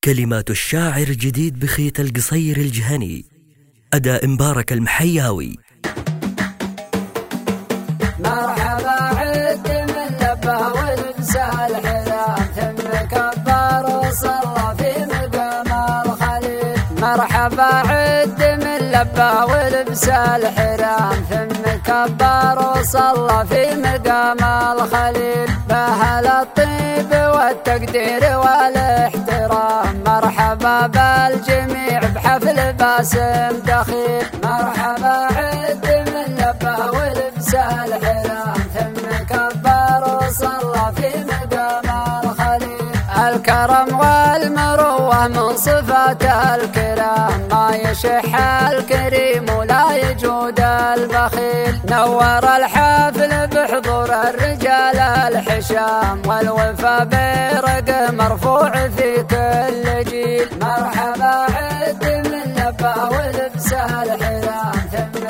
كلمات الشاعر الجديد بخيت القصير الجهني، أداء مبارك المحياوي. مرحبا عد من لبه ولبس الحرام، ثم كبر وصلى في مقام الخليل. مرحبا عد من لبه ولبس الحرام، ثم كبر وصلى في مقام الخليل. بأهل الطيب والتقدير والاحترام، مرحبا بالجميع بحفل باسم دخيل. مرحبا عد من لبه ولبس الحرام، ثم كبر وصلى في مقام الخليل. الكرم والمروة من صفات الكرام، ما يشح الكريم ولا يجود البخيل. نور الحفل بحضور الرجال الحشام، والوفا برق مرفوع في كل جيل. مرحبا عد من لبه ولبس الحرام، ثم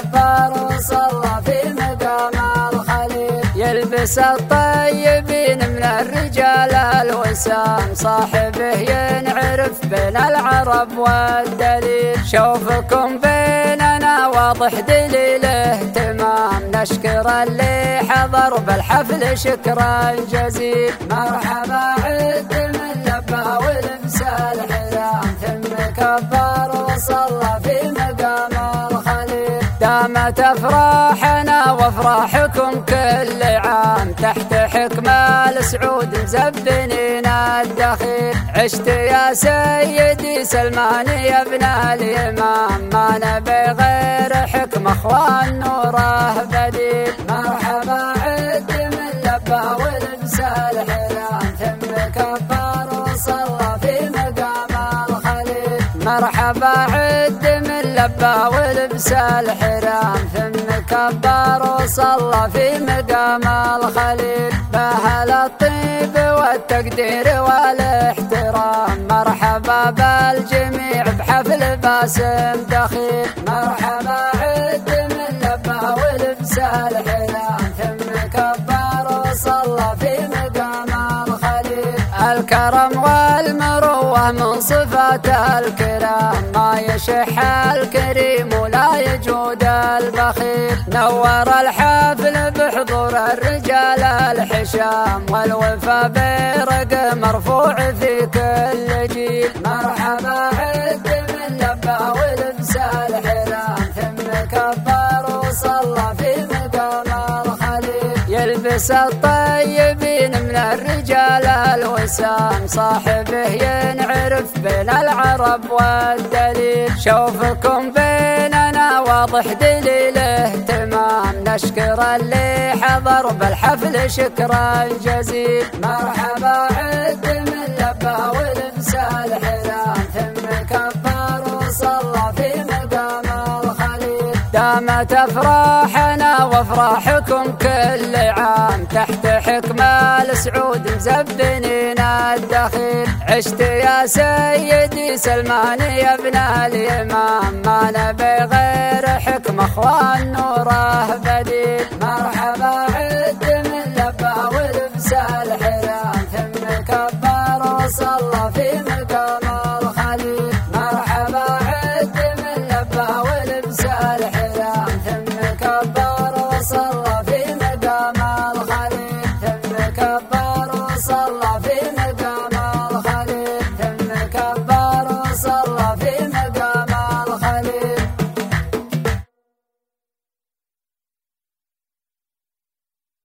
كبر وصلى في مقام الخليل. يلبس الطيبين من الرجال الوسام، صاحبه ينعرف بين العرب والدليل. شوفكم بيننا واضح دليل اهتمام، نشكر اللي حضر بالحفل شكرا جزيل. مرحبا عد من لبه ولبس الحرام، ثم كبر وصلى في مقام الخليل. دامت افراحنا وافراحكم كل عام، تحت حكم السعود مزبنين الدخيل. عشت يا سيدي سلمان يا ابن الامام، ما نبي غير حكم اخوان نوره بديل. مرحبا عد من لبه ولبس الحرام، ثم كبر وصلى في مقام الخليل. مرحبا عد من لبه ولبس الحرام، ثم كبر وصلى في مقام الخليل. بأهل الطيب والتقدير والاحترام، مرحبا بالجميع بحفل باسم دخيل. مرحبا عد من لبه ولبس الحرام، ثم كبر وصلى في مقام الخليل. الكرم والمروة من صفات الكرام، ما يشح الكريم ولا يجود البخيل. نور الحفل بحضور الرجال الحشام، والوفا برق مرفوع في كل جيل. مرحبا عد من لبه ولبس الحرام، ثم كبر وصلى في مقام الخليل. يلبس الطيبين من الرجال الوسام، صاحبه ينعرف بين العرب والدليل. شوفكم بيننا واضح دليل اهتمام، نشكر اللي حضر بالحفل شكرا جزيل. مرحبا عد من لبه ولبس الحرام، ثم كبر وصلى في مقام الخليل. دامت افراحنا وافراحكم كل عام، تحت حكم السعود مزبنين الدخيل. عشت يا سيدي سلمان يا ابن الامام، ما نبي غير حكم اخوان نوره بديل. مرحبا عد من لبه ولبس الحرام، ثم كبر وصلى في مقام